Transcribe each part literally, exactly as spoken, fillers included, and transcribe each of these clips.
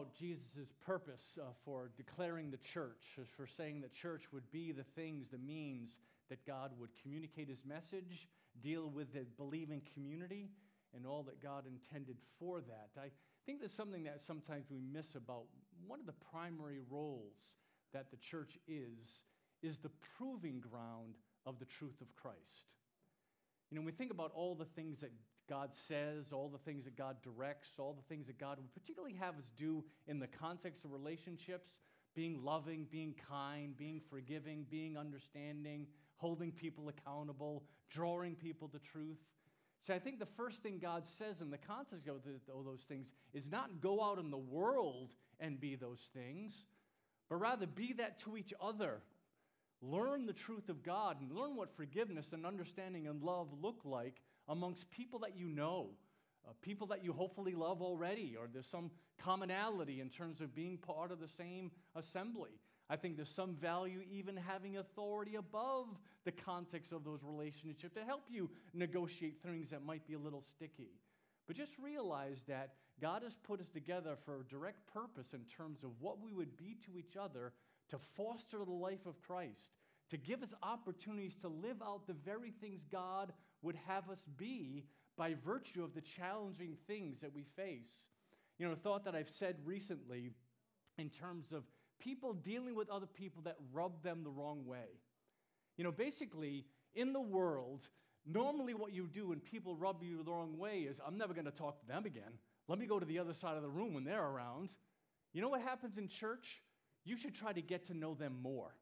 about Jesus' purpose uh, for declaring the church, for saying that church would be the things, the means that God would communicate his message, deal with the believing community, and all that God intended for that. I think there's something that sometimes we miss about one of the primary roles that the church is, is the proving ground of the truth of Christ. You know, when we think about all the things that God says, all the things that God directs, all the things that God would particularly have us do in the context of relationships, being loving, being kind, being forgiving, being understanding, holding people accountable, drawing people to truth. So I think the first thing God says in the context of all those things is not go out in the world and be those things, but rather be that to each other. Learn the truth of God and learn what forgiveness and understanding and love look like amongst people that you know, uh, people that you hopefully love already, or there's some commonality in terms of being part of the same assembly. I think there's some value even having authority above the context of those relationships to help you negotiate things that might be a little sticky. But just realize that God has put us together for a direct purpose in terms of what we would be to each other to foster the life of Christ, to give us opportunities to live out the very things God would have us be by virtue of the challenging things that we face. You know, a thought that I've said recently in terms of people dealing with other people that rub them the wrong way. You know, basically, in the world, normally what you do when people rub you the wrong way is, I'm never going to talk to them again. Let me go to the other side of the room when they're around. You know what happens in church? You should try to get to know them more.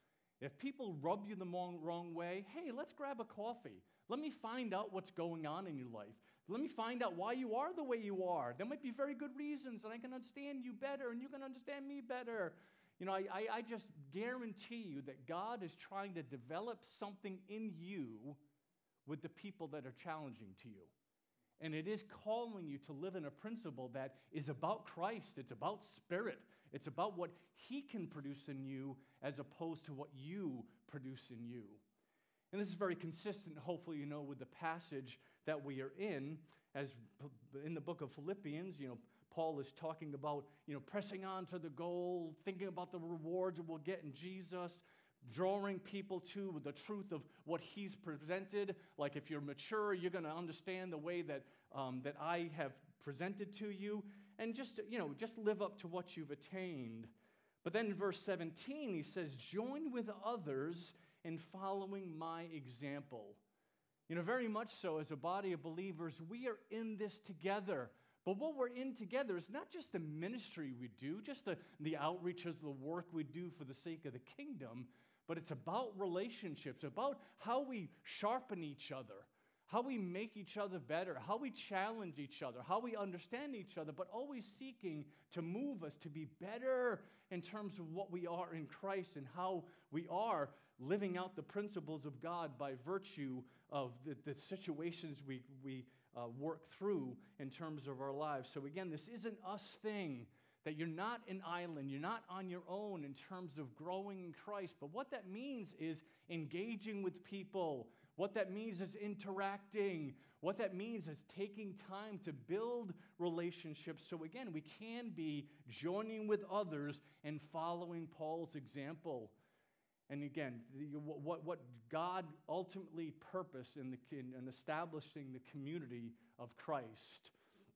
If people rub you the wrong, wrong way, hey, let's grab a coffee. Let me find out what's going on in your life. Let me find out why you are the way you are. There might be very good reasons, and I can understand you better, and you can understand me better. You know, I, I, I just guarantee you that God is trying to develop something in you with the people that are challenging to you. And it is calling you to live in a principle that is about Christ. It's about spirit. It's about what he can produce in you as opposed to what you produce in you. And this is very consistent, hopefully you know, with the passage that we are in. As in the book of Philippians, you know, Paul is talking about, you know, pressing on to the goal, thinking about the rewards we'll get in Jesus, drawing people to the truth of what he's presented. Like if you're mature, you're going to understand the way that um, that I have presented to you, and just, you know, just live up to what you've attained. But then in verse seventeen, he says, join with others in following my example. You know, very much so as a body of believers, we are in this together. But what we're in together is not just the ministry we do, just the, the outreaches, the work we do for the sake of the kingdom, but it's about relationships, about how we sharpen each other, how we make each other better, how we challenge each other, how we understand each other, but always seeking to move us to be better in terms of what we are in Christ and how we are living out the principles of God by virtue of the, the situations we, we uh, work through in terms of our lives. So again, this isn't us thing, that you're not an island, you're not on your own in terms of growing in Christ. But what that means is engaging with people. What that means is interacting. What that means is taking time to build relationships. So again, we can be joining with others and following Paul's example. And again, what, what God ultimately purposed in, the, in establishing the community of Christ.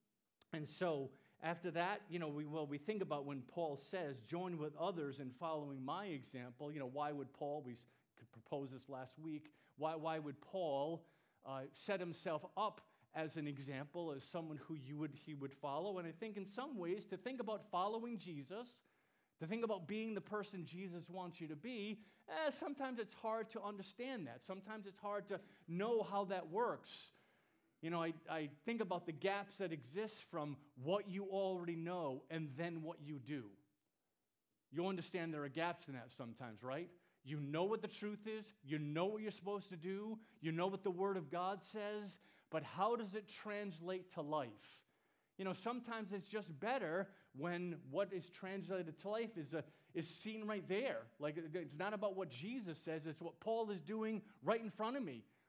And so after that, you know, we well, we think about when Paul says, join with others in following my example. You know, why would Paul, we proposed this last week, why, why would Paul uh, set himself up as an example, as someone who you would he would follow? And I think in some ways, to think about following Jesus, to think about being the person Jesus wants you to be, eh, sometimes it's hard to understand that. Sometimes it's hard to know how that works. You know, I, I think about the gaps that exist from what you already know and then what you do. You understand there are gaps in that sometimes, right? You know what the truth is. You know what you're supposed to do. You know what the Word of God says. But how does it translate to life? You know, sometimes it's just better when what is translated to life is, a, is seen right there. Like, it's not about what Jesus says. It's what Paul is doing right in front of me.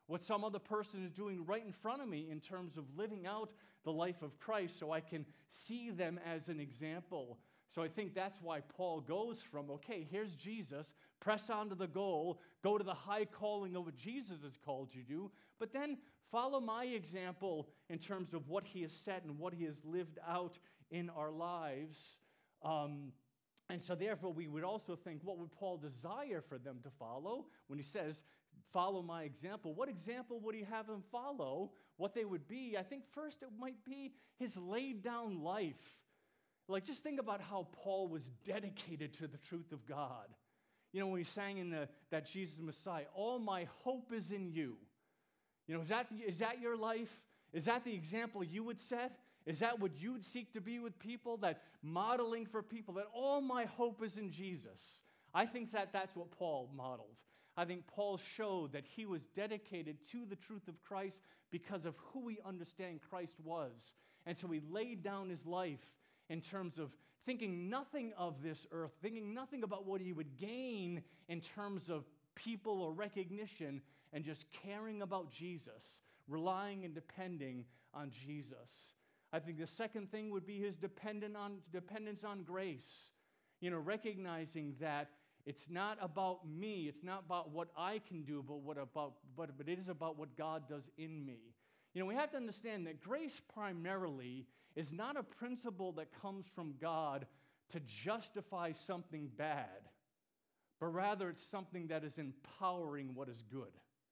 what some other person is doing right in front of me in terms of living out the life of Christ so I can see them as an example. So I think that's why Paul goes from, okay, here's Jesus, press on to the goal, go to the high calling of what Jesus has called you to, but then follow my example in terms of what he has said and what he has lived out in our lives. Um, and so therefore we would also think, what would Paul desire for them to follow when he says, follow my example? What example would he have them follow? What they would be? I think first it might be his laid down life. Like, just think about how Paul was dedicated to the truth of God. You know, when he sang in the, that Jesus Messiah, all my hope is in you. You know, is that, is that your life? Is that the example you would set? Is that what you would seek to be with people? That modeling for people, that all my hope is in Jesus. I think that that's what Paul modeled. I think Paul showed that he was dedicated to the truth of Christ because of who we understand Christ was. And so he laid down his life in terms of thinking nothing of this earth, thinking nothing about what he would gain in terms of people or recognition, and just caring about Jesus, relying and depending on Jesus. I think the second thing would be his dependent on, dependence on grace. You know, recognizing that it's not about me, it's not about what I can do, but what about, but, but it is about what God does in me. You know, we have to understand that grace primarily is not a principle that comes from God to justify something bad, but rather it's something that is empowering what is good.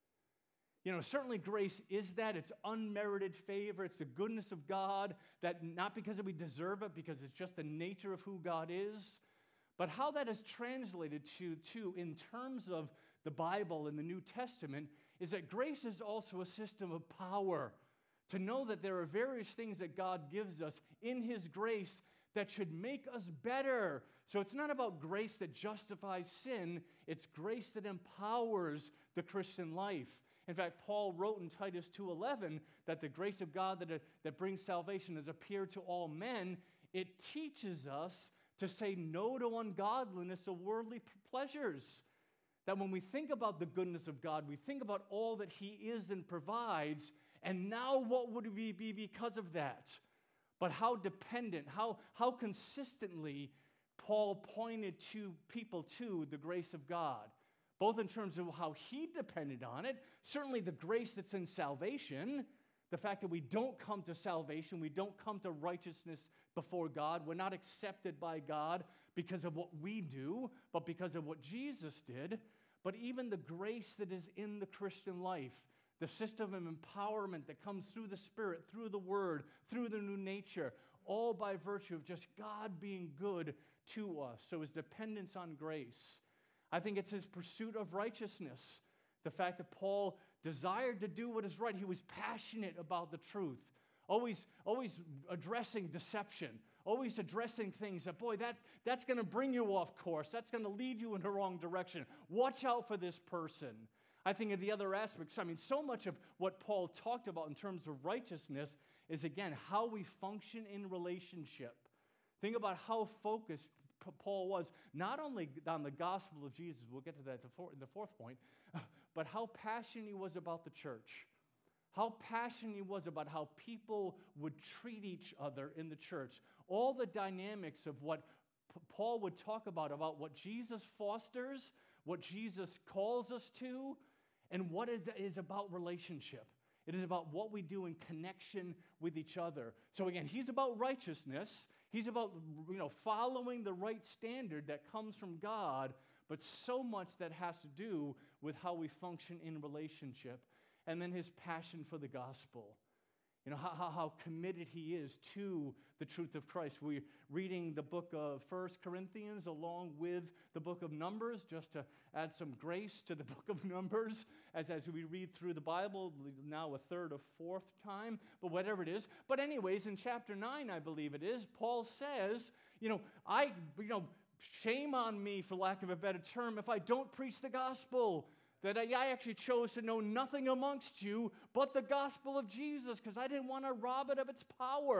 You know, certainly grace is that. It's unmerited favor. It's the goodness of God, that not because we deserve it, because it's just the nature of who God is, but how that is translated to, to in terms of the Bible and the New Testament is that grace is also a system of power. To know that there are various things that God gives us in his grace that should make us better. So it's not about grace that justifies sin, it's grace that empowers the Christian life. In fact, Paul wrote in Titus two eleven that the grace of God that, uh, that brings salvation has appeared to all men. It teaches us to say no to ungodliness or worldly pleasures. That when we think about the goodness of God, we think about all that he is and provides, and now what would we be because of that? But how dependent, how, how consistently Paul pointed to people to the grace of God, both in terms of how he depended on it, certainly the grace that's in salvation, the fact that we don't come to salvation, we don't come to righteousness before God, we're not accepted by God because of what we do, but because of what Jesus did, but even the grace that is in the Christian life, the system of empowerment that comes through the Spirit, through the Word, through the new nature, all by virtue of just God being good to us. So his dependence on grace. I think it's his pursuit of righteousness. The fact that Paul desired to do what is right. He was passionate about the truth. Always, always addressing deception. Always addressing things that, boy, that, that's going to bring you off course. That's going to lead you in the wrong direction. Watch out for this person. I think of the other aspects. I mean, so much of what Paul talked about in terms of righteousness is, again, how we function in relationship. Think about how focused Paul was, not only on the gospel of Jesus, we'll get to that in the fourth point, but how passionate he was about the church. How passionate he was about how people would treat each other in the church. All the dynamics of what P- Paul would talk about, about what Jesus fosters, what Jesus calls us to, and what it is about relationship. It is about what we do in connection with each other. So again, he's about righteousness. He's about, you know, following the right standard that comes from God, but so much that has to do with how we function in relationship. And then his passion for the gospel. You know, how, how, how committed he is to the truth of Christ. We're reading the book of First Corinthians along with the book of Numbers, just to add some grace to the book of Numbers as, as we read through the Bible, now a third or fourth time, but whatever it is. But anyways, in chapter nine, I believe it is, Paul says, you know, I, you know, shame on me, for lack of a better term, if I don't preach the gospel. That I actually chose to know nothing amongst you but the gospel of Jesus because I didn't want to rob it of its power.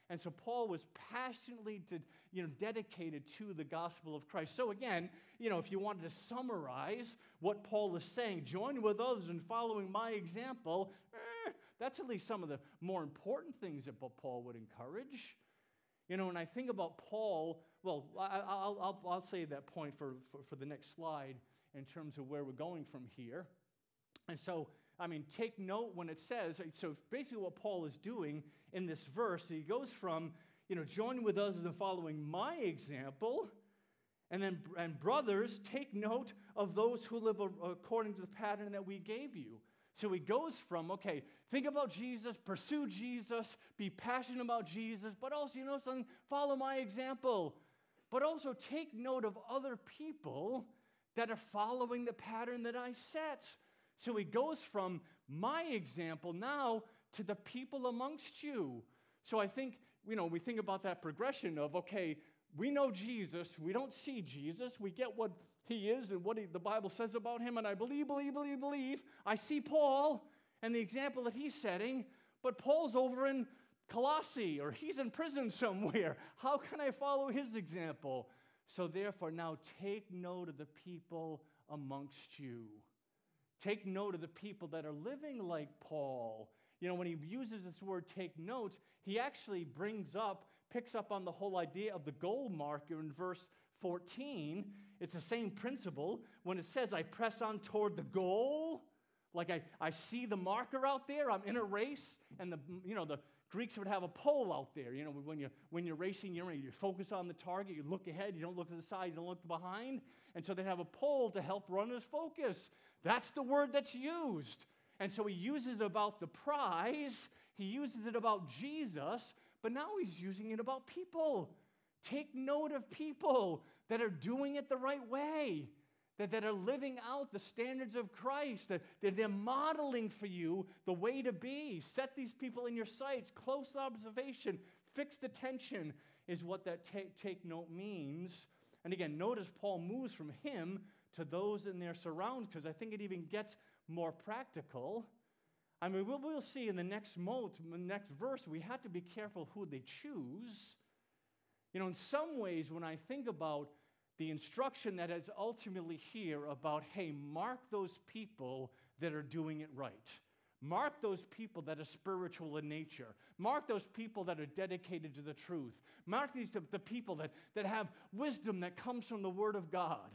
And so Paul was passionately to, you know, dedicated to the gospel of Christ. So again, you know, if you wanted to summarize what Paul is saying, join with others in following my example, eh, that's at least some of the more important things that Paul would encourage. You know, when I think about Paul, well, I, I'll, I'll, I'll save that point for, for, for the next slide in terms of where we're going from here. And so, I mean, take note when it says, so basically what Paul is doing in this verse, he goes from, you know, join with others in following my example, and then, and brothers, take note of those who live according to the pattern that we gave you. So he goes from, okay, think about Jesus, pursue Jesus, be passionate about Jesus, but also, you know something, follow my example. But also take note of other people that are following the pattern that I set. So he goes from my example now to the people amongst you. So I think, you know, we think about that progression of, okay, we know Jesus, we don't see Jesus, we get what he is and what he, the Bible says about him, and I believe, believe, believe, believe. I see Paul and the example that he's setting, but Paul's over in Colossae, or he's in prison somewhere. How can I follow his example? So therefore, now take note of the people amongst you. Take note of the people that are living like Paul. You know, when he uses this word take note, he actually brings up, picks up on the whole idea of the goal marker in verse fourteen. It's the same principle. When it says, I press on toward the goal, like I, I see the marker out there, I'm in a race, and the, you know, the Greeks would have a pole out there. You know, when, you, when you're racing, you're, you focus on the target, you look ahead, you don't look to the side, you don't look behind. And so they have a pole to help runners focus. That's the word that's used. And so he uses it about the prize, he uses it about Jesus, but now he's using it about people. Take note of people that are doing it the right way, that, that are living out the standards of Christ, that, that they're modeling for you the way to be. Set these people in your sights. Close observation, fixed attention is what that take, take note means. And again, notice Paul moves from him to those in their surroundings, because I think it even gets more practical. I mean, we'll, we'll see in the next mo- next verse, we have to be careful who they choose. You know, in some ways, when I think about the instruction that is ultimately here about, hey, mark those people that are doing it right. Mark those people that are spiritual in nature. Mark those people that are dedicated to the truth. Mark these the, the people that, that have wisdom that comes from the Word of God.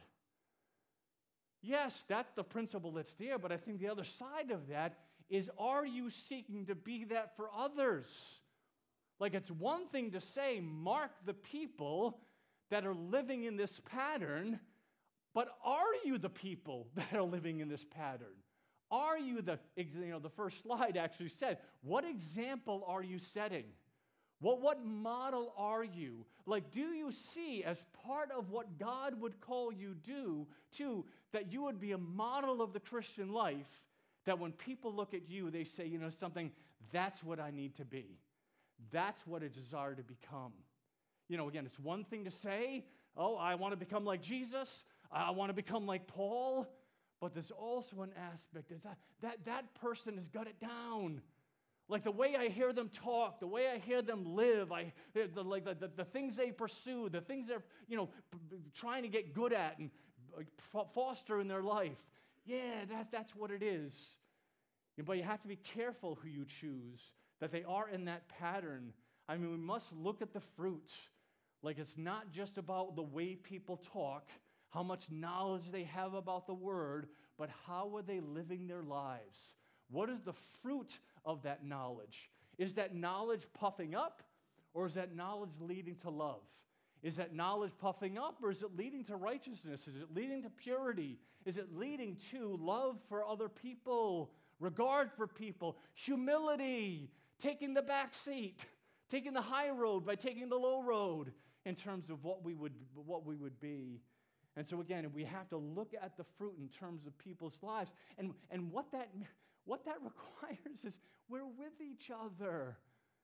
Yes, that's the principle that's there, but I think the other side of that is, are you seeking to be that for others? Like, it's one thing to say, mark the people that are living in this pattern, but are you the people that are living in this pattern? Are you the, you know, the first slide actually said, what example are you setting? What, what model are you? Like, do you see as part of what God would call you do, to, that you would be a model of the Christian life, that when people look at you, they say, you know something, that's what I need to be. That's what I desire to become. You know, again, it's one thing to say, oh, I want to become like Jesus. I want to become like Paul. But there's also an aspect is that, that that person has got it down. Like the way I hear them talk, the way I hear them live, I the, like the, the, the things they pursue, the things they're, you know, p- p- trying to get good at and f- foster in their life. Yeah, that, that's what it is. But you have to be careful who you choose, that they are in that pattern. I mean, we must look at the fruit. Like, it's not just about the way people talk, how much knowledge they have about the Word, but how are they living their lives? What is the fruit of that knowledge? Is that knowledge puffing up, or is that knowledge leading to love? Is that knowledge puffing up, or is it leading to righteousness? Is it leading to purity? Is it leading to love for other people, regard for people, humility, taking the back seat, taking the high road by taking the low road in terms of what we would, what we would be? And so again, we have to look at the fruit in terms of people's lives. And, and what that what that requires is we're with each other.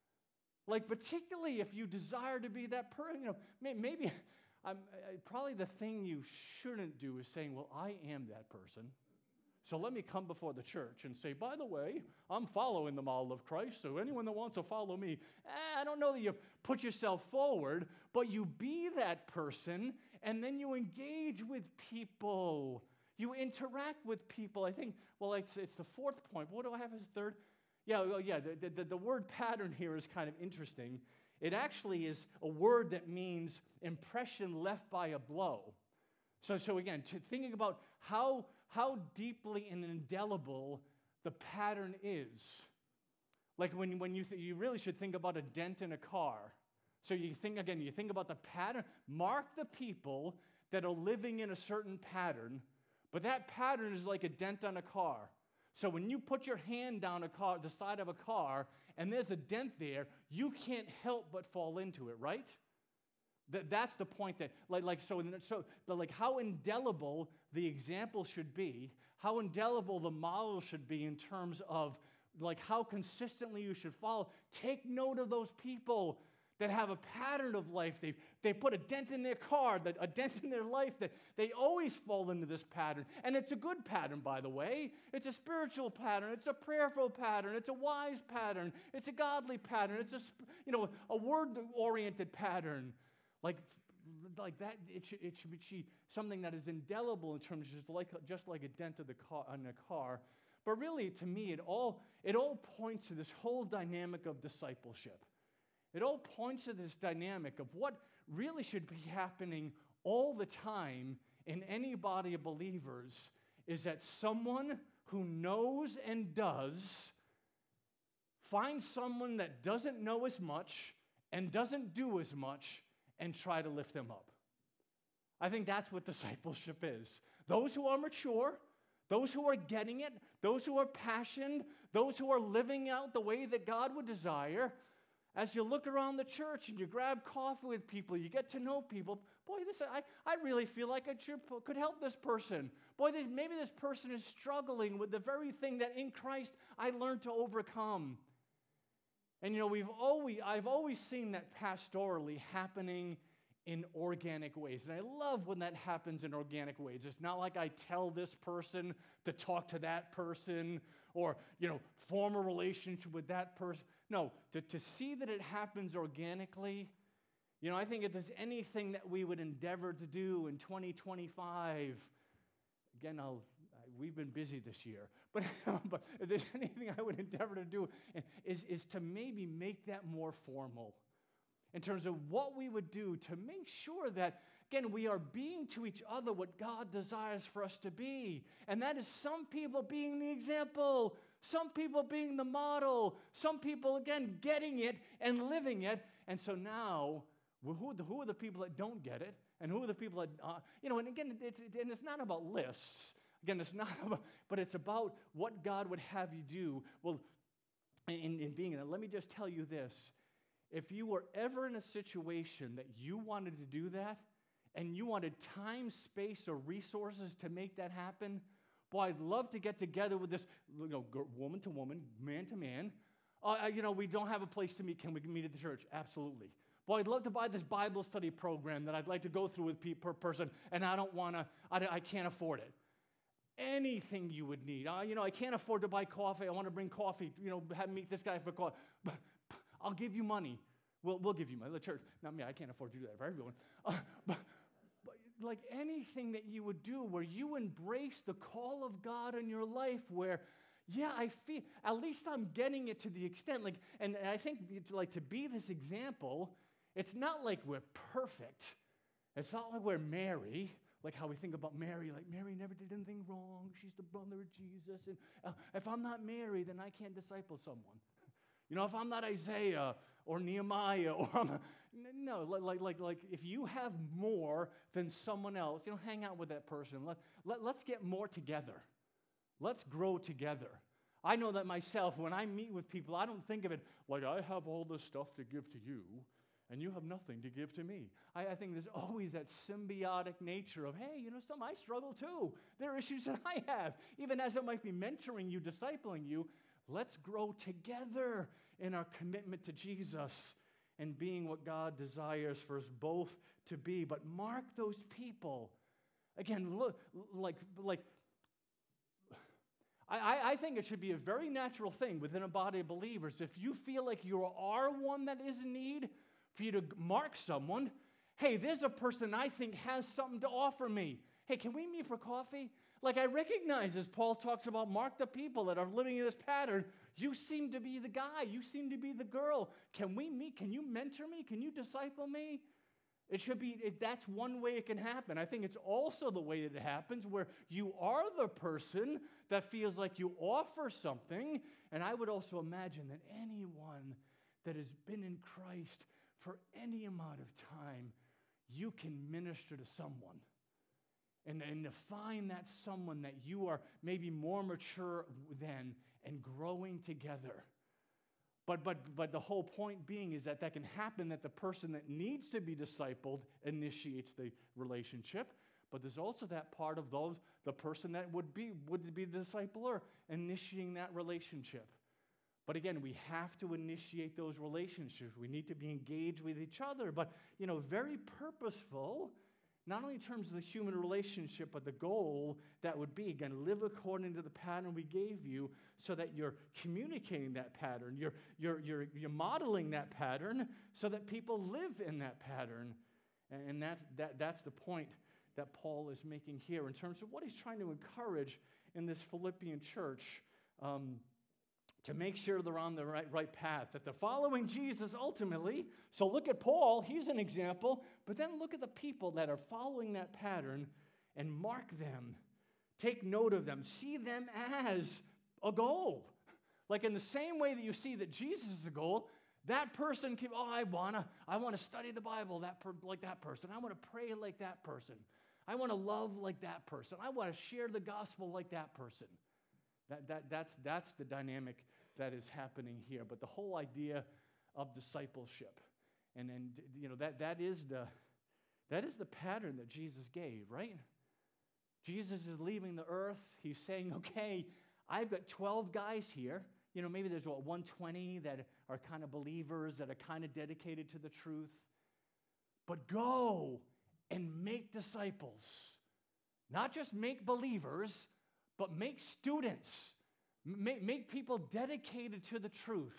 Like, particularly if you desire to be that person, you know, may, maybe, um, probably the thing you shouldn't do is saying, well, I am that person. So let me come before the church and say, by the way, I'm following the model of Christ, so anyone that wants to follow me, eh, I don't know that you put yourself forward, but you be that person, and then you engage with people. You interact with people. I think, well, it's, it's the fourth point. What do I have as third? Yeah, well, yeah, the, the, the word pattern here is kind of interesting. It actually is a word that means impression left by a blow. So, so again, to thinking about how, how deeply and indelible the pattern is. Like when, when you, th- you really should think about a dent in a car. So you think, again, you think about the pattern. Mark the people that are living in a certain pattern, but that pattern is like a dent on a car. So when you put your hand down a car, the side of a car, and there's a dent there, you can't help but fall into it, right? That, that's the point that, like, like so, so the, like how indelible the example should be, how indelible the model should be in terms of like how consistently you should follow. Take note of those people that have a pattern of life. They've, they put a dent in their car, that, a dent in their life, that they always fall into this pattern. And it's a good pattern, by the way. It's a spiritual pattern. It's a prayerful pattern. It's a wise pattern. It's a godly pattern. It's a, you know, a word-oriented pattern. Like, like that, it should, it should be something that is indelible in terms of just like, just like a dent of the car, on a car. But really, to me, it all, it all points to this whole dynamic of discipleship. It all points to this dynamic of what really should be happening all the time in any body of believers is that someone who knows and does finds someone that doesn't know as much and doesn't do as much and try to lift them up. I think that's what discipleship is. Those who are mature, those who are getting it, those who are passionate, those who are living out the way that God would desire. As you look around the church and you grab coffee with people, you get to know people. Boy, this I, I really feel like I should, could help this person. Boy, this, maybe this person is struggling with the very thing that in Christ I learned to overcome. And you know, we've always I've always seen that pastorally happening in organic ways. And I love when that happens in organic ways. It's not like I tell this person to talk to that person or, you know, form a relationship with that person. No, to, to see that it happens organically, you know, I think if there's anything that we would endeavor to do in twenty twenty-five, again, I'll, we've been busy this year, but, but if there's anything I would endeavor to do is, is to maybe make that more formal in terms of what we would do to make sure that, again, we are being to each other what God desires for us to be. And that is some people being the example, some people being the model, some people, again, getting it and living it. And so now, well, who, are the, who are the people that don't get it? And who are the people that, uh, you know, and again, it's, and it's not about lists. Again, it's not about, but it's about what God would have you do. Well, in, in being that, let me just tell you this. If you were ever in a situation that you wanted to do that, and you wanted time, space, or resources to make that happen, boy, I'd love to get together with this, you know, woman to woman, man to man. Uh, you know, we don't have a place to meet. Can we meet at the church? Absolutely. Boy, I'd love to buy this Bible study program that I'd like to go through with pe- per person, and I don't want to, I, I can't afford it. Anything you would need. Uh, you know, I can't afford to buy coffee. I want to bring coffee, you know, have meet this guy for coffee. But I'll give you money. We'll, we'll give you money. The church, not me, I can't afford to do that for everyone. Uh, but, but like anything that you would do where you embrace the call of God in your life where, yeah, I feel, at least I'm getting it to the extent, like, and I think like to be this example, it's not like we're perfect. It's not like we're Mary, like how we think about Mary, like Mary never did anything wrong. She's the mother of Jesus. And uh, if I'm not Mary, then I can't disciple someone. You know, if I'm not Isaiah or Nehemiah, or I'm a, no, like, like, like, if you have more than someone else, you know, hang out with that person. Let, let, let's get more together. Let's grow together. I know that myself, when I meet with people, I don't think of it like I have all this stuff to give to you, and you have nothing to give to me. I, I think there's always that symbiotic nature of, hey, you know, some I struggle too. There are issues that I have. Even as I might be mentoring you, discipling you, let's grow together in our commitment to Jesus and being what God desires for us both to be. But mark those people. Again, look, like, like I, I, I think it should be a very natural thing within a body of believers. If you feel like you are one that is in need, for you to mark someone, hey, there's a person I think has something to offer me. Hey, can we meet for coffee? Like, I recognize, as Paul talks about, mark the people that are living in this pattern. You seem to be the guy. You seem to be the girl. Can we meet? Can you mentor me? Can you disciple me? It should be, it, that's one way it can happen. I think it's also the way that it happens where you are the person that feels like you offer something. And I would also imagine that anyone that has been in Christ for any amount of time, you can minister to someone. And, and to find that someone that you are maybe more mature than and growing together. But, but, but the whole point being is that that can happen, that the person that needs to be discipled initiates the relationship. But there's also that part of those, the person that would be, would be the discipler initiating that relationship. But again, we have to initiate those relationships. We need to be engaged with each other. But, you know, very purposeful, not only in terms of the human relationship, but the goal that would be, again, live according to the pattern we gave you so that you're communicating that pattern. You're, you're, you're, you're modeling that pattern so that people live in that pattern. And, and that's, that, that's the point that Paul is making here in terms of what he's trying to encourage in this Philippian church um, to make sure they're on the right, right path, that they're following Jesus ultimately. So look at Paul, he's an example, but then look at the people that are following that pattern and mark them. Take note of them. See them as a goal. Like in the same way that you see that Jesus is a goal, that person can, oh, I want to I wanna study the Bible that per, like that person. I want to pray like that person. I want to love like that person. I want to share the gospel like that person. That, that, that's, that's the dynamic that is happening here. But the whole idea of discipleship, and, and you know, that, that, is the, that is the pattern that Jesus gave, right? Jesus is leaving the earth. He's saying, okay, I've got twelve guys here. You know, maybe there's, what, one hundred twenty that are kind of believers, that are kind of dedicated to the truth. But go and make disciples. Not just make believers, but make students, make, make people dedicated to the truth.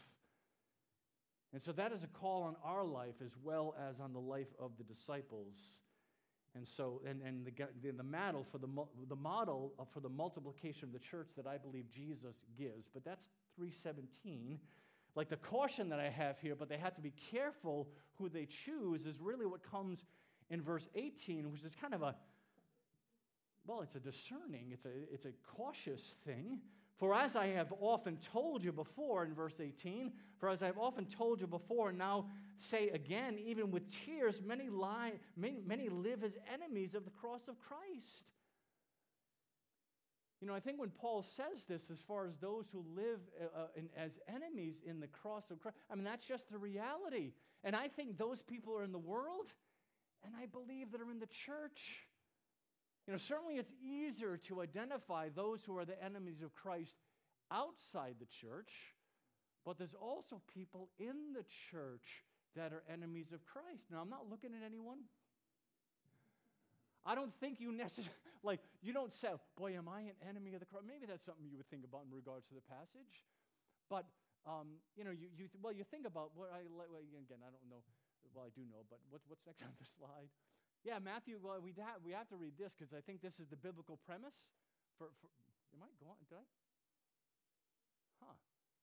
And so that is a call on our life as well as on the life of the disciples. And so, and, and the, the, the model for the, the model for the multiplication of the church that I believe Jesus gives, but that's three seventeen. Like the caution that I have here, but they have to be careful who they choose, is really what comes in verse eighteen, which is kind of a, well, it's a discerning, it's a, it's a cautious thing. For as I have often told you before, in verse eighteen, for as I have often told you before, and now say again, even with tears, many lie, many, many live as enemies of the cross of Christ. You know, I think when Paul says this, as far as those who live uh, in, as enemies in the cross of Christ, I mean, that's just the reality. And I think those people are in the world, and I believe that are in the church. You know, certainly it's easier to identify those who are the enemies of Christ outside the church, but there's also people in the church that are enemies of Christ. Now, I'm not looking at anyone. I don't think you necessarily, like, you don't say, boy, am I an enemy of the cross? Maybe that's something you would think about in regards to the passage. But, um, you know, you, you well, you think about, what I well, again, I don't know, well, I do know, but what's, what's next on the slide? Yeah, Matthew, well, we have, we have to read this because I think this is the biblical premise. For, for Am I going, did I? Huh.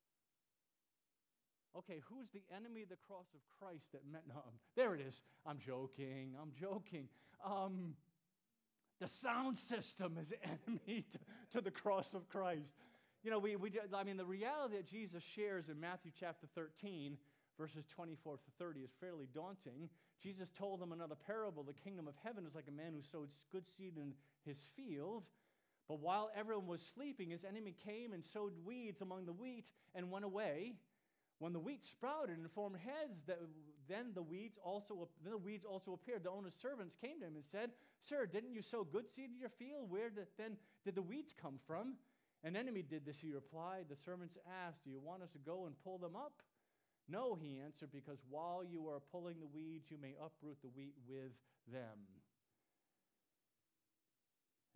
Okay, who's the enemy of the cross of Christ that meant, no, there it is. I'm joking, I'm joking. Um, the sound system is enemy to, to the cross of Christ. You know, we, we, I mean, the reality that Jesus shares in Matthew chapter thirteen, verses twenty-four to thirty is fairly daunting. Jesus told them another parable. The kingdom of heaven is like a man who sowed good seed in his field. But while everyone was sleeping, his enemy came and sowed weeds among the wheat and went away. When the wheat sprouted and formed heads, that, then the weeds also then the weeds also appeared. The owner's servants came to him and said, "Sir, didn't you sow good seed in your field? Where did, then did the weeds come from?" An enemy did this, he replied. The servants asked, "Do you want us to go and pull them up?" "No," he answered, "because while you are pulling the weeds, you may uproot the wheat with them."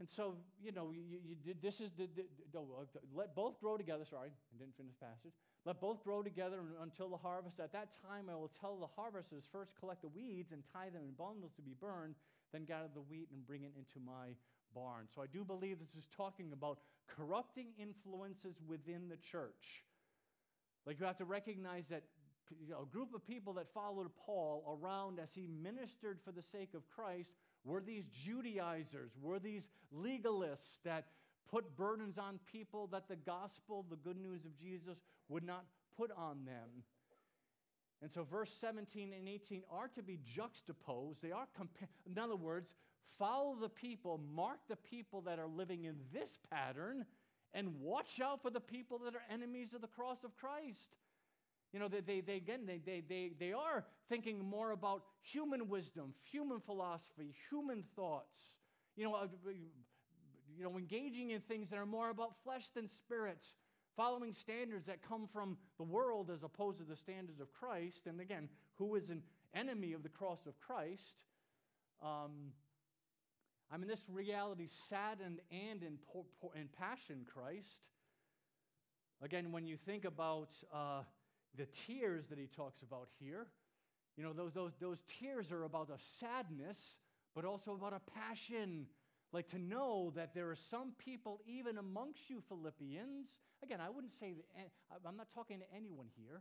And so, you know, you, you did, this is the, the, the, the, let both grow together. Sorry, I didn't finish the passage. Let both grow together until the harvest. At that time, I will tell the harvesters, first collect the weeds and tie them in bundles to be burned, then gather the wheat and bring it into my barn. So I do believe this is talking about corrupting influences within the church. Like, you have to recognize that, you know, a group of people that followed Paul around as he ministered for the sake of Christ were these Judaizers, were these legalists that put burdens on people that the gospel, the good news of Jesus, would not put on them. And so verse seventeen and eighteen are to be juxtaposed. They are, compa- in other words, follow the people, mark the people that are living in this pattern, and watch out for the people that are enemies of the cross of Christ. You know, they, they, they again, they, they, they, they are thinking more about human wisdom, human philosophy, human thoughts. You know, uh, you know, engaging in things that are more about flesh than spirit, following standards that come from the world as opposed to the standards of Christ. And again, who is an enemy of the cross of Christ? Um, I mean, this reality saddened and impassioned Christ. Again, when you think about uh, the tears that he talks about here, you know, those, those, those tears are about a sadness, but also about a passion. Like, to know that there are some people, even amongst you Philippians, again, I wouldn't say that, I'm not talking to anyone here,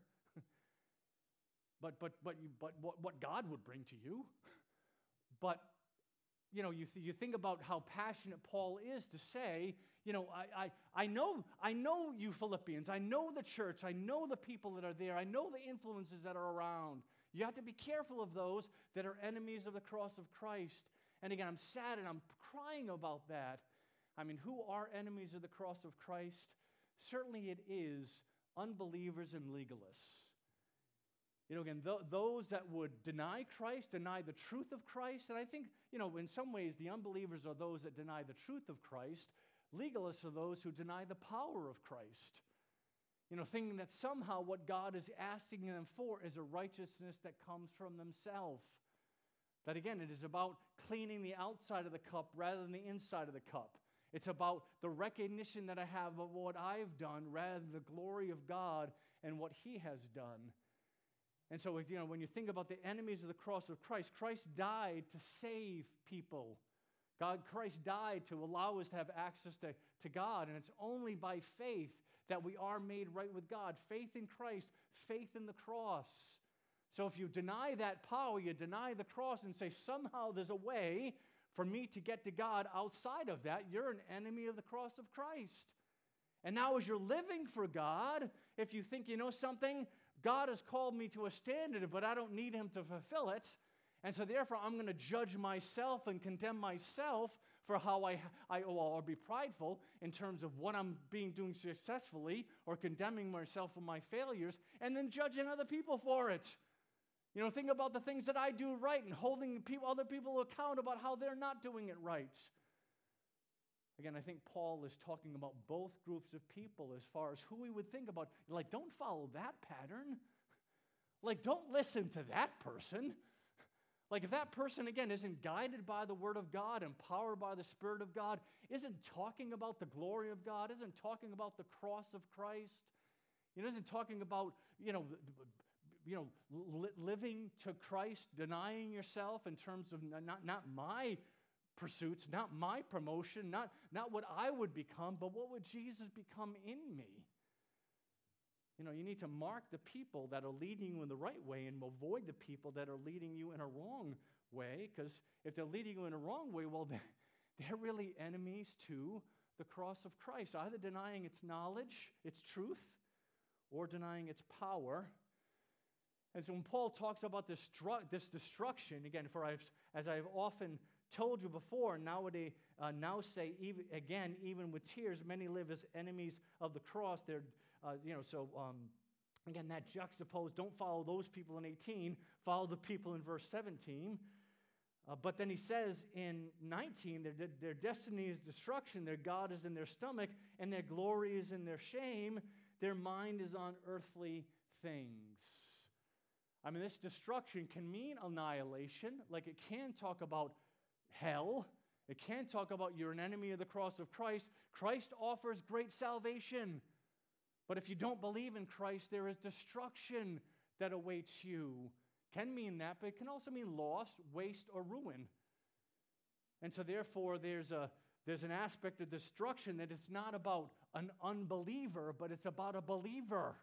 but, but, but, you, but what, what God would bring to you. But, you know, you, th- you think about how passionate Paul is to say, you know, I, I, I know I know you Philippians. I know the church. I know the people that are there. I know the influences that are around. You have to be careful of those that are enemies of the cross of Christ. And again, I'm sad and I'm crying about that. I mean, who are enemies of the cross of Christ? Certainly it is unbelievers and legalists. You know, again, th- those that would deny Christ, deny the truth of Christ. And I think, you know, in some ways, the unbelievers are those that deny the truth of Christ. Legalists are those who deny the power of Christ. You know, thinking that somehow what God is asking them for is a righteousness that comes from themselves. That again, it is about cleaning the outside of the cup rather than the inside of the cup. It's about the recognition that I have of what I've done rather than the glory of God and what He has done. And so, you know, when you think about the enemies of the cross of Christ, Christ died to save people. God, Christ died to allow us to have access to, to God. And it's only by faith that we are made right with God. Faith in Christ, faith in the cross. So if you deny that power, you deny the cross and say, somehow there's a way for me to get to God outside of that, you're an enemy of the cross of Christ. And now as you're living for God, if you think, you know something, God has called me to a standard, but I don't need Him to fulfill it, and so therefore I'm going to judge myself and condemn myself for how I, I or be prideful in terms of what I'm being doing successfully, or condemning myself for my failures, and then judging other people for it. You know, think about the things that I do right and holding people, other people account about how they're not doing it right. Again, I think Paul is talking about both groups of people as far as who we would think about. Like, don't follow that pattern. Like, don't listen to that person. Like, if that person, again, isn't guided by the Word of God, empowered by the Spirit of God, isn't talking about the glory of God, isn't talking about the cross of Christ, you know, isn't talking about, you know, you know, li- living to Christ, denying yourself in terms of not, not my pursuits, not my promotion, not, not what I would become, but what would Jesus become in me? You know, you need to mark the people that are leading you in the right way and avoid the people that are leading you in a wrong way, because if they're leading you in a wrong way, well, they're, they're really enemies to the cross of Christ, either denying its knowledge, its truth, or denying its power. And so when Paul talks about this, dru- this destruction, again, for I've, as I've often told you before, nowadays, uh, now say even, again, even with tears, many live as enemies of the cross. They're, uh, you know, so um, again, that juxtaposed. Don't follow those people in eighteen. Follow the people in verse seventeen. Uh, but then he says in nineteen, their, their destiny is destruction. Their God is in their stomach, and their glory is in their shame. Their mind is on earthly things. I mean, this destruction can mean annihilation, like it can talk about hell. It can't talk about you're an enemy of the cross of Christ. Christ offers great salvation. But if you don't believe in Christ, there is destruction that awaits you. Can mean that, but it can also mean loss, waste, or ruin. And so therefore, there's a there's an aspect of destruction that it's not about an unbeliever, but it's about a believer.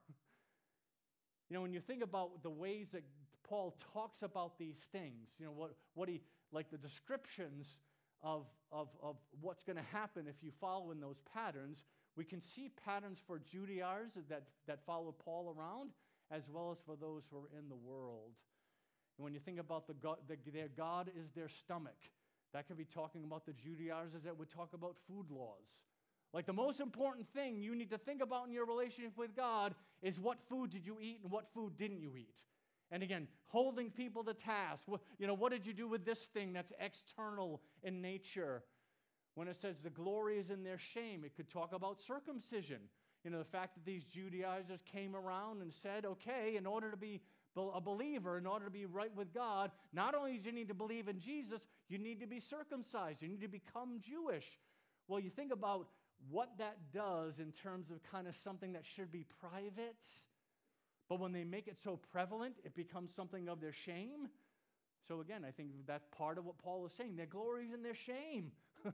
You know, when you think about the ways that Paul talks about these things, you know, what, what he, like the descriptions of, of, of what's going to happen if you follow in those patterns, we can see patterns for Judaizers that, that follow Paul around, as well as for those who are in the world. And when you think about the God, the, their God is their stomach, that could be talking about the Judaizers that would talk about food laws. Like the most important thing you need to think about in your relationship with God is what food did you eat and what food didn't you eat? And again, holding people to task. What, you know, what did you do with this thing that's external in nature? When it says the glory is in their shame, it could talk about circumcision. You know, the fact that these Judaizers came around and said, okay, in order to be a believer, in order to be right with God, not only do you need to believe in Jesus, you need to be circumcised. You need to become Jewish. Well, you think about what that does in terms of kind of something that should be private, but when they make it so prevalent, it becomes something of their shame. So again, I think that's part of what Paul is saying. Their glory is in their shame.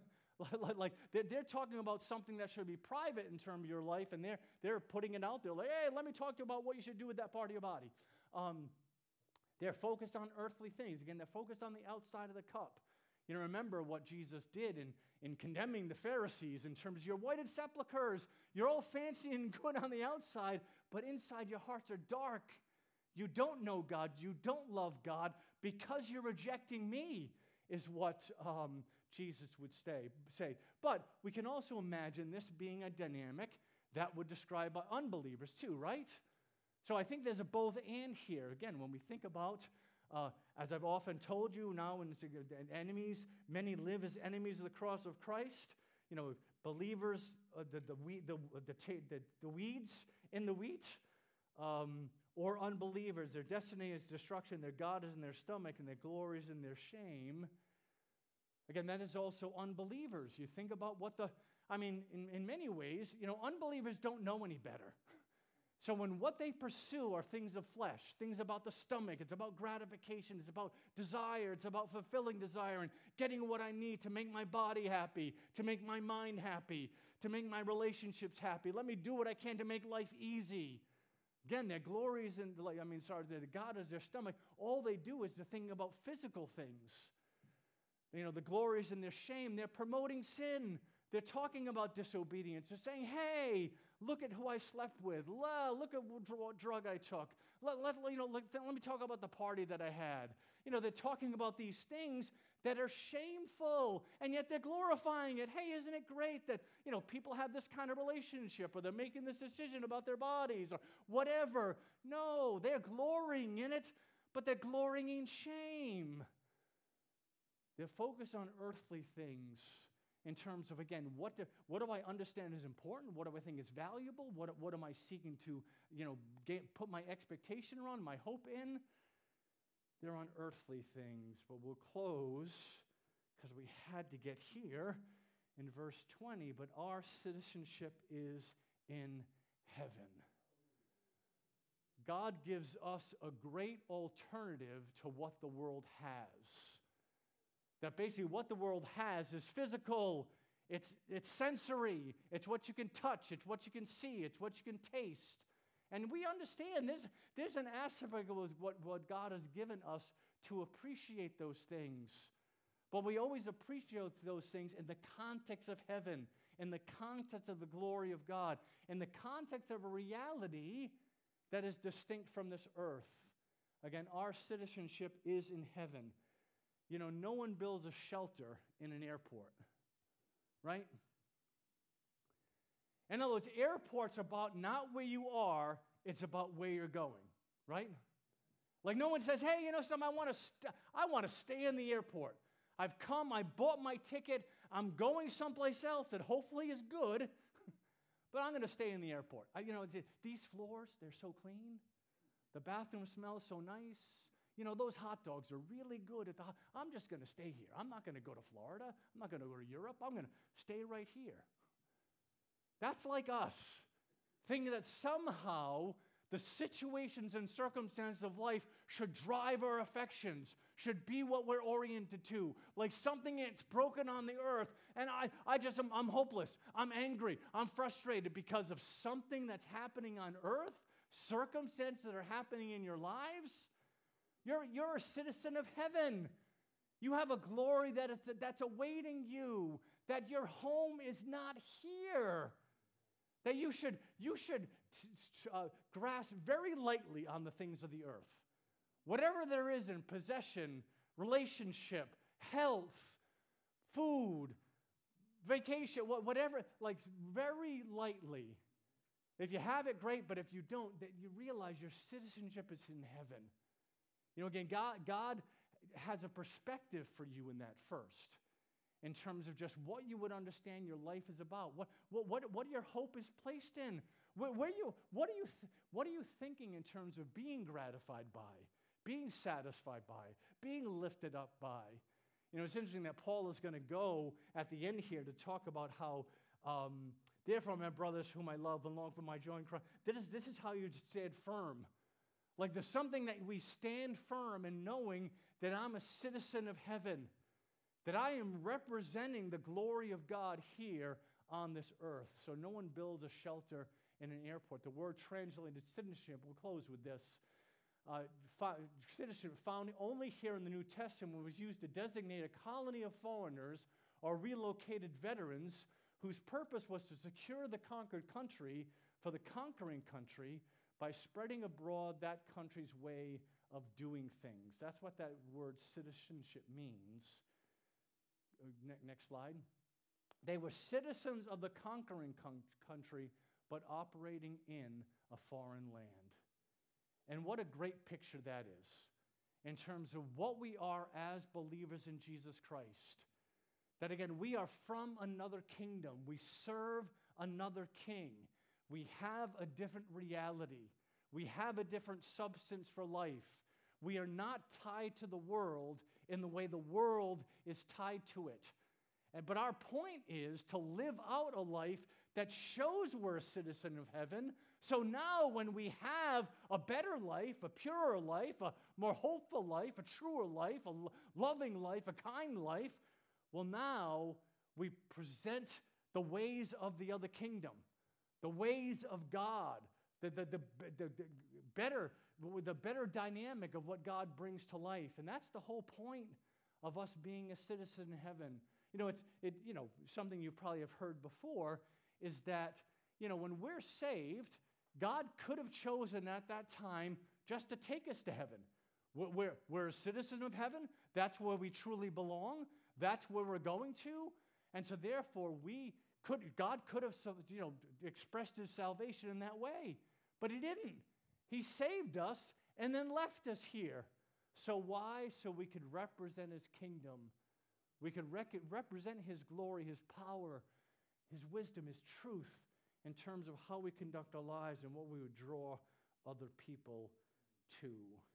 like, like they're, they're talking about something that should be private in terms of your life, and they're, they're putting it out there. Like, hey, let me talk to you about what you should do with that part of your body. Um, they're focused on earthly things. Again, they're focused on the outside of the cup. You know, remember what Jesus did in, in condemning the Pharisees in terms of your whited sepulchres. You're all fancy and good on the outside, but inside your hearts are dark. You don't know God. You don't love God because you're rejecting me, is what um, Jesus would say, say. But we can also imagine this being a dynamic that would describe unbelievers too, right? So I think there's a both and here. Again, when we think about, uh, as I've often told you now, when it's enemies, many live as enemies of the cross of Christ. You know, believers, uh, the, the, weed, the, the, the, the weeds in the wheat, um, or unbelievers. Their destiny is destruction, their God is in their stomach, and their glory is in their shame. Again, that is also unbelievers. You think about what the, I mean, in, in many ways, you know, unbelievers don't know any better. So when what they pursue are things of flesh, things about the stomach, it's about gratification, it's about desire, it's about fulfilling desire and getting what I need to make my body happy, to make my mind happy, to make my relationships happy. Let me do what I can to make life easy. Again, their glory is in, I mean, sorry, the God is their stomach. All they do is the thing about physical things. You know, the glory is in their shame. They're promoting sin. They're talking about disobedience. They're saying, hey, look at who I slept with. Look at what drug I took. Let, let, you know, let, let me talk about the party that I had. You know, they're talking about these things that are shameful, and yet they're glorifying it. Hey, isn't it great that, you know, people have this kind of relationship, or they're making this decision about their bodies, or whatever. No, they're glorying in it, but they're glorying in shame. They're focused on earthly things. In terms of, again, what do, what do I understand is important? What do I think is valuable? What, what am I seeking to, you know, get, put my expectation around, my hope in? They're on earthly things. But we'll close, because we had to get here, in verse twenty. But our citizenship is in heaven. God gives us a great alternative to what the world has. That basically what the world has is physical, it's, it's sensory, it's what you can touch, it's what you can see, it's what you can taste. And we understand there's, there's an aspect of what, what God has given us to appreciate those things. But we always appreciate those things in the context of heaven, in the context of the glory of God, in the context of a reality that is distinct from this earth. Again, our citizenship is in heaven. You know, no one builds a shelter in an airport, right? In other words, airports are about not where you are, it's about where you're going, right? Like no one says, hey, you know something, I want to st- I want to stay in the airport. I've come, I bought my ticket, I'm going someplace else that hopefully is good, but I'm going to stay in the airport. I, you know, it's, these floors, they're so clean. The bathroom smells so nice. you know, those hot dogs are really good at the hot, I'm just going to stay here. I'm not going to go to Florida. I'm not going to go to Europe. I'm going to stay right here. That's like us, thinking that somehow the situations and circumstances of life should drive our affections, should be what we're oriented to, like something that's broken on the earth. And I, I just, am, I'm hopeless. I'm angry. I'm frustrated because of something that's happening on earth, circumstances that are happening in your lives. You're, you're a citizen of heaven. You have a glory that is, that's awaiting you, that your home is not here. That you should, you should t- t- uh, grasp very lightly on the things of the earth. Whatever there is in possession, relationship, health, food, vacation, wh- whatever, like very lightly. If you have it, great, but if you don't, that you realize your citizenship is in heaven. You know, again, God, God has a perspective for you in that first, in terms of just what you would understand your life is about, what what what, what your hope is placed in. Where, where you what are you th- what are you thinking in terms of being gratified by, being satisfied by, being lifted up by? You know, it's interesting that Paul is going to go at the end here to talk about how, um, therefore, my brothers, whom I love and long for my joy in Christ. This is this is how you stand firm. Like there's something that we stand firm in knowing that I'm a citizen of heaven, that I am representing the glory of God here on this earth. So no one builds a shelter in an airport. The word translated citizenship, we'll close with this. Uh, fi- citizenship found only here in the New Testament was used to designate a colony of foreigners or relocated veterans whose purpose was to secure the conquered country for the conquering country by spreading abroad that country's way of doing things. That's what that word citizenship means. Ne- next slide. They were citizens of the conquering con- country, but operating in a foreign land. And what a great picture that is in terms of what we are as believers in Jesus Christ. That again, we are from another kingdom. We serve another king. We have a different reality. We have a different substance for life. We are not tied to the world in the way the world is tied to it. And, but our point is to live out a life that shows we're a citizen of heaven. So now when we have a better life, a purer life, a more hopeful life, a truer life, a lo- loving life, a kind life, well, now we present the ways of the other kingdom, the ways of God, the, the, the, the, the better, the better dynamic of what God brings to life. And that's the whole point of us being a citizen in heaven. You know, it's, it, you know, something you probably have heard before is that, you know, when we're saved, God could have chosen at that time just to take us to heaven. We're, we're, we're a citizen of heaven. That's where we truly belong. That's where we're going to. And so therefore, we could, God could have, you know, expressed his salvation in that way. But he didn't. He saved us and then left us here. So why? So we could represent his kingdom. We could rec- represent his glory, his power, his wisdom, his truth in terms of how we conduct our lives and what we would draw other people to.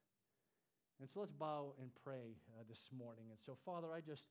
And so let's bow and pray uh, this morning. And so, Father, I just,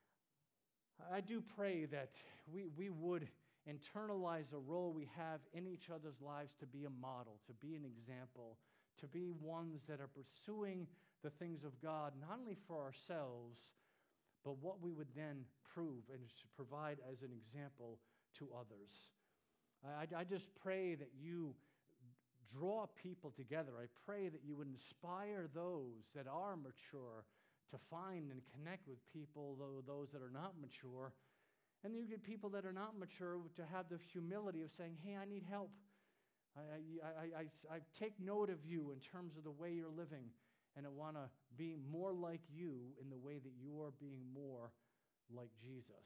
I do pray that we, we would internalize the role we have in each other's lives to be a model, to be an example, to be ones that are pursuing the things of God, not only for ourselves, but what we would then prove and provide as an example to others. I, I just pray that you draw people together. I pray that you would inspire those that are mature to find and connect with people, though those that are not mature. And you get people that are not mature to have the humility of saying, hey, I need help. I, I, I, I, I take note of you in terms of the way you're living, and I want to be more like you in the way that you are being more like Jesus.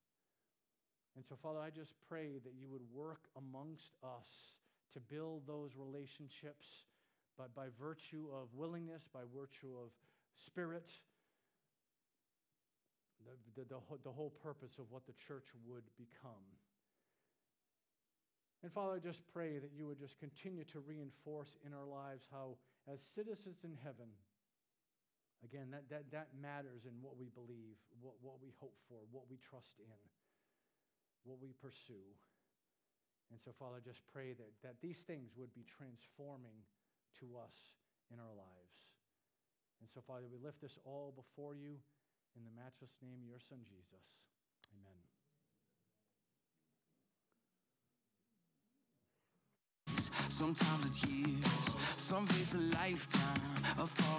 And so, Father, I just pray that you would work amongst us to build those relationships by, by virtue of willingness, by virtue of spirit, the, the, the, the whole purpose of what the church would become. And Father, I just pray that you would just continue to reinforce in our lives how, as citizens in heaven, Again, that, that, that matters in what we believe, what, what we hope for, what we trust in, what we pursue. And so, Father, just pray that, that these things would be transforming to us in our lives. And so, Father, we lift this all before you in the matchless name of your Son, Jesus. Amen. Sometimes it's years, some face a lifetime of falling.